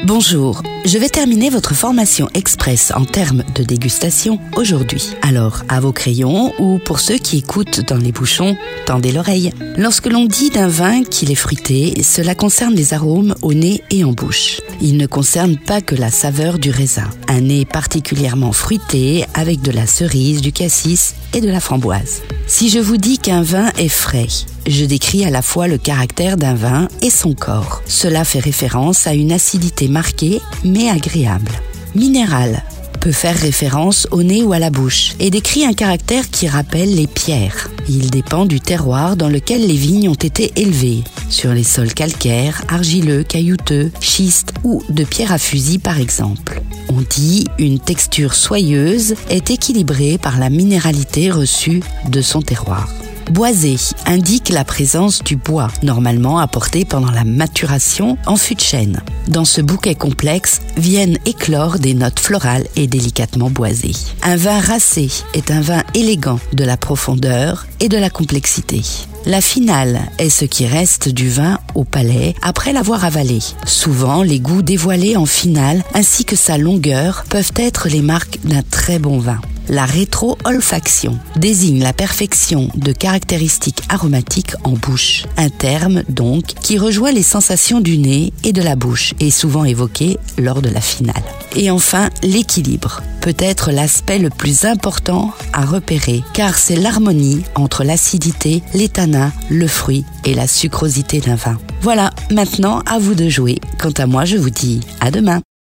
Bonjour, je vais terminer votre formation express en termes de dégustation aujourd'hui. Alors, à vos crayons ou pour ceux qui écoutent dans les bouchons, tendez l'oreille. Lorsque l'on dit d'un vin qu'il est fruité, cela concerne les arômes au nez et en bouche. Il ne concerne pas que la saveur du raisin. Un nez particulièrement fruité avec de la cerise, du cassis et de la framboise. Si je vous dis qu'un vin est frais, je décris à la fois le caractère d'un vin et son corps. Cela fait référence à une acidité marquée, mais agréable. Minéral peut faire référence au nez ou à la bouche et décrit un caractère qui rappelle les pierres. Il dépend du terroir dans lequel les vignes ont été élevées, sur les sols calcaires, argileux, caillouteux, schistes ou de pierre à fusil par exemple. On dit une texture soyeuse est équilibrée par la minéralité reçue de son terroir. Boisé indique la présence du bois, normalement apporté pendant la maturation en fût de chêne. Dans ce bouquet complexe viennent éclore des notes florales et délicatement boisées. Un vin racé est un vin élégant de la profondeur et de la complexité. La finale est ce qui reste du vin au palais après l'avoir avalé. Souvent, les goûts dévoilés en finale ainsi que sa longueur peuvent être les marques d'un très bon vin. La rétro-olfaction désigne la perfection de caractéristiques aromatiques en bouche. Un terme, donc, qui rejoint les sensations du nez et de la bouche et souvent évoqué lors de la finale. Et enfin, l'équilibre peut être l'aspect le plus important à repérer, car c'est l'harmonie entre l'acidité, les tanins, le fruit et la sucrosité d'un vin. Voilà, maintenant à vous de jouer. Quant à moi, je vous dis à demain.